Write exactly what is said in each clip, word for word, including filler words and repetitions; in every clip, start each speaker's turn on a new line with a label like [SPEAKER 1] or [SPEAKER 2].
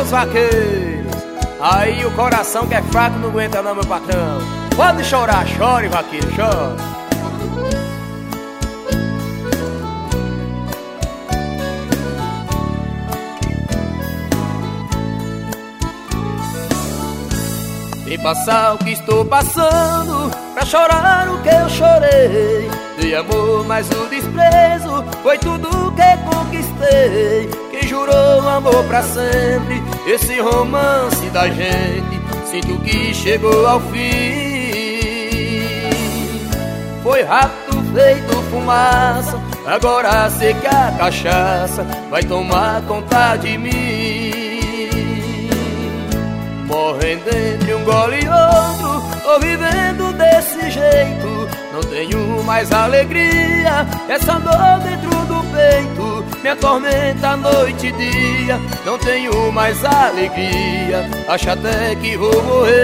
[SPEAKER 1] meus vaqueiros. Aí o coração que é fraco não aguenta não, meu patrão. Pode chorar, chore, vaqueiro, chore. Vem passar o que estou passando, pra chorar o que eu chorei. De amor, mas o desprezo foi tudo que conquistei. Quem jurou amor pra sempre, esse romance da gente, sinto que chegou ao fim. Foi rápido feito fumaça, agora sei que a cachaça vai tomar conta de mim. Morrendo entre um gole e outro, tô vivendo desse jeito. Não tenho mais alegria, essa dor dentro do peito me atormenta noite e dia. Não tenho mais alegria, acho até que vou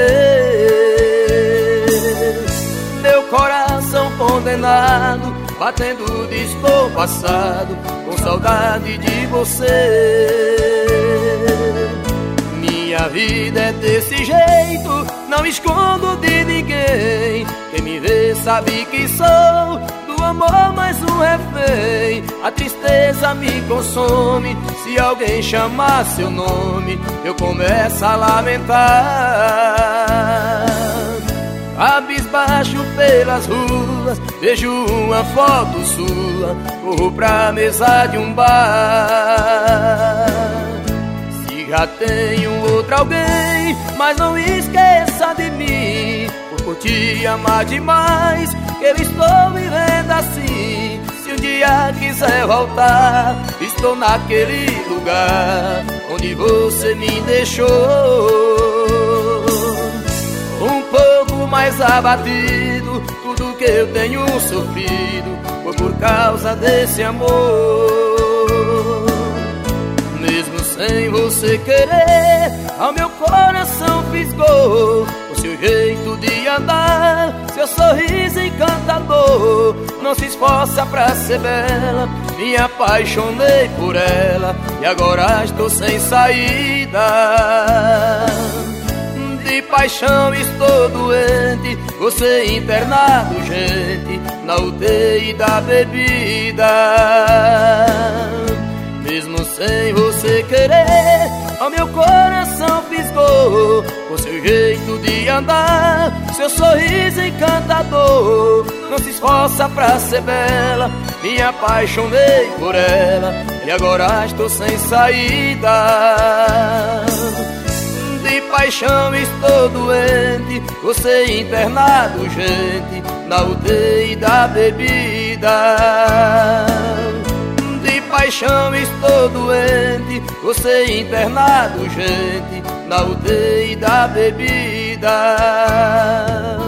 [SPEAKER 1] morrer. Meu coração condenado, batendo descompassado, com saudade de você. Minha vida é desse jeito, não escondo de ninguém. Quem me vê sabe que sou do amor mais um refém. A tristeza me consome, se alguém chamar seu nome, eu começo a lamentar. Cabisbaixo pelas ruas, vejo uma foto sua, corro pra mesa de um bar. Já tenho outro alguém, mas não esqueça de mim. Por te amar demais, que eu estou vivendo assim. Se um dia quiser voltar, estou naquele lugar onde você me deixou. Um pouco mais abatido, tudo que eu tenho sofrido foi por causa desse amor. Mesmo sem você querer, ao meu coração fisgou o seu jeito de andar, seu sorriso encantador. Não se esforça pra ser bela, me apaixonei por ela e agora estou sem saída. De paixão estou doente, você internado, gente, na U T I da bebida. Mesmo sem você querer, ao meu coração fisgou o seu jeito de andar, seu sorriso encantador. Não se esforça pra ser bela, me apaixonei por ela e agora estou sem saída. De paixão estou doente, você internado, gente, na U T I da bebida. De paixão estou doente, você internado, gente, na U T I da bebida.